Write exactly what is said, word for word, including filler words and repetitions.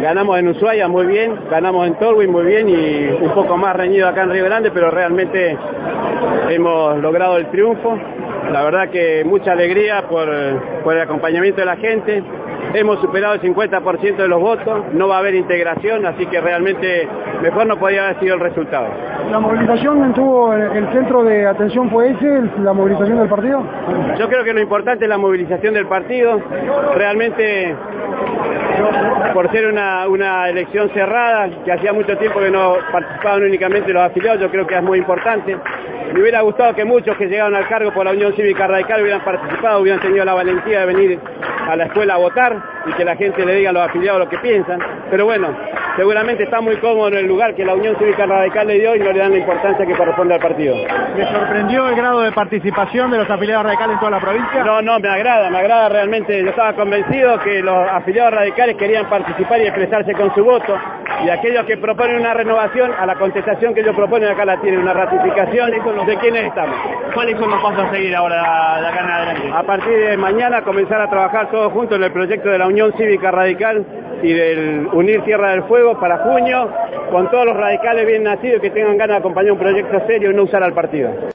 Ganamos en Ushuaia muy bien, ganamos en Tolwyn muy bien y un poco más reñido acá en Río Grande, pero realmente hemos logrado el triunfo. La verdad que mucha alegría por, por el acompañamiento de la gente. Hemos superado el cincuenta por ciento de los votos, no va a haber integración, así que realmente mejor no podía haber sido el resultado. ¿La movilización tuvo el centro de atención fue ese, la movilización del partido? Yo creo que lo importante es la movilización del partido. Realmente, por ser una, una elección cerrada, que hacía mucho tiempo que no participaban únicamente los afiliados, yo creo que es muy importante. Me hubiera gustado que muchos que llegaron al cargo por la Unión Cívica Radical hubieran participado, hubieran tenido la valentía de venir a la escuela a votar y que la gente le diga a los afiliados lo que piensan. Pero bueno, seguramente está muy cómodo en el lugar que la Unión Cívica Radical le dio y no le dan la importancia que corresponde al partido. ¿Le sorprendió el grado de participación de los afiliados radicales en toda la provincia? No, no, me agrada, me agrada realmente. Yo estaba convencido que los afiliados radicales querían participar y expresarse con su voto. Y aquellos que proponen una renovación, a la contestación que ellos proponen acá la tienen, una ratificación de quiénes estamos. ¿Cuáles son los pasos a seguir ahora de acá en adelante? A partir de mañana comenzar a trabajar todos juntos en el proyecto de la Unión Cívica Radical y del Unir Tierra del Fuego para junio, con todos los radicales bien nacidos que tengan ganas de acompañar un proyecto serio y no usar al partido.